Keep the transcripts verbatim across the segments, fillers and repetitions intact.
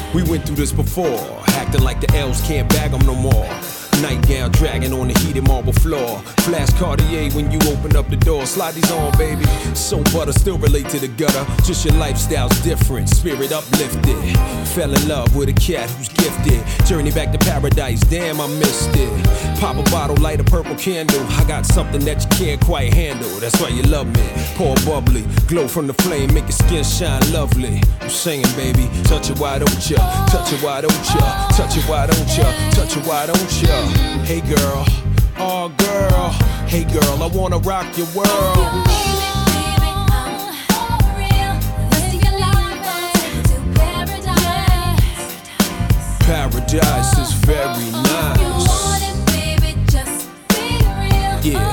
We went through this before, acting like the L's can't bag them no more. Nightgown dragging on the heated marble floor. Flash Cartier when you open up the door. Slide these on, baby. So butter, still relate to the gutter. Just your lifestyle's different, spirit uplifted. Fell in love with a cat who's gifted. Journey back to paradise, damn I missed it. Pop a bottle, light a purple candle. I got something that you can't quite handle. That's why you love me. Pour bubbly, glow from the flame, make your skin shine lovely. I'm singing, baby. Touch it, why don't ya? Touch it, why don't ya? Touch it, why don't ya? Touch it, why don't ya? Hey girl, oh girl, hey girl, I wanna rock your world. Paradise is very nice. Yeah.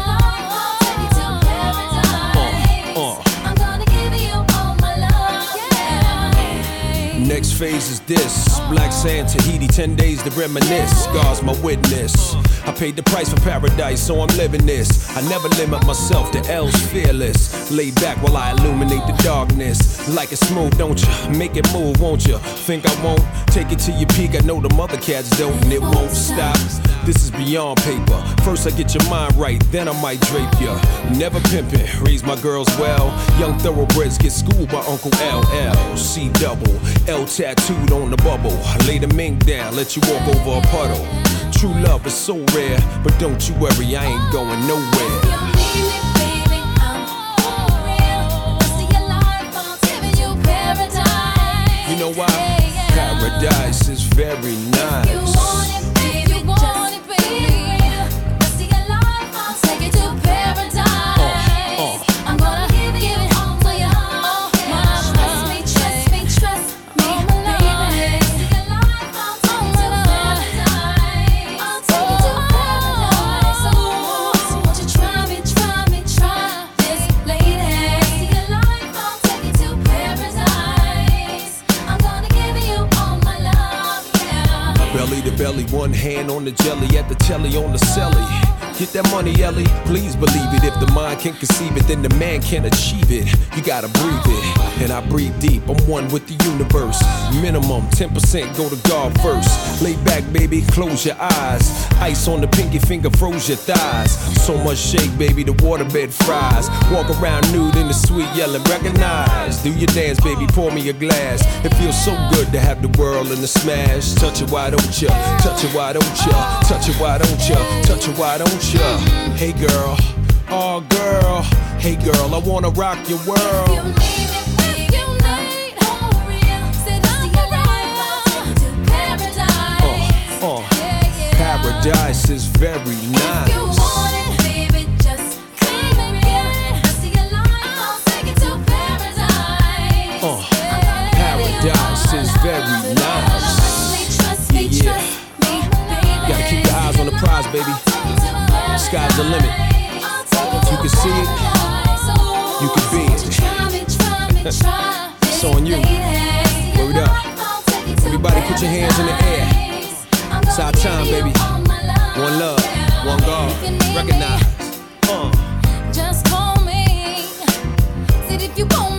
Next phase is this. Black sand, Tahiti, ten days to reminisce. God's my witness. I paid the price for paradise, so I'm living this. I never limit myself, the L's fearless. Lay back while I illuminate the darkness. Like it smooth, don't ya? Make it move, won't ya? Think I won't? Take it to your peak, I know the mother cats don't, and it won't stop. This is beyond paper. First I get your mind right, then I might drape ya. Never pimpin', raise my girls well. Young thoroughbreds get schooled by Uncle L L. C double, L tattooed on the bubble. Lay the mink down, let you walk over a puddle. True love is so rare, but don't you worry, I ain't going nowhere. You know why? Paradise is very nice. Belly to belly, one hand on the jelly, at the telly on the celly. Get that money, Ellie, please believe it. If the mind can conceive it, then the man can achieve it. You gotta breathe it, and I breathe deep. I'm one with the universe. Minimum ten percent go to God first. Lay back, baby, close your eyes. Ice on the pinky finger, froze your thighs. So much shake, baby, the waterbed fries. Walk around nude in the suite, yelling, recognize. Do your dance, baby, pour me a glass. It feels so good to have the world in the smash. Touch it, why don't ya? Touch it, why don't ya? Touch it, why don't ya? Touch it, why don't ya? Hey girl, oh girl, hey girl, I wanna rock your world. Uh, uh, paradise is very nice. Uh, paradise is very nice. Yeah. Gotta keep your eyes on the prize, baby. Sky's the limit. If you can see it, you can be it. It's on you. Word up. Everybody put your hands in the air. It's our time, baby. One love, one God. Recognize. Uh. Just call me. Said if you want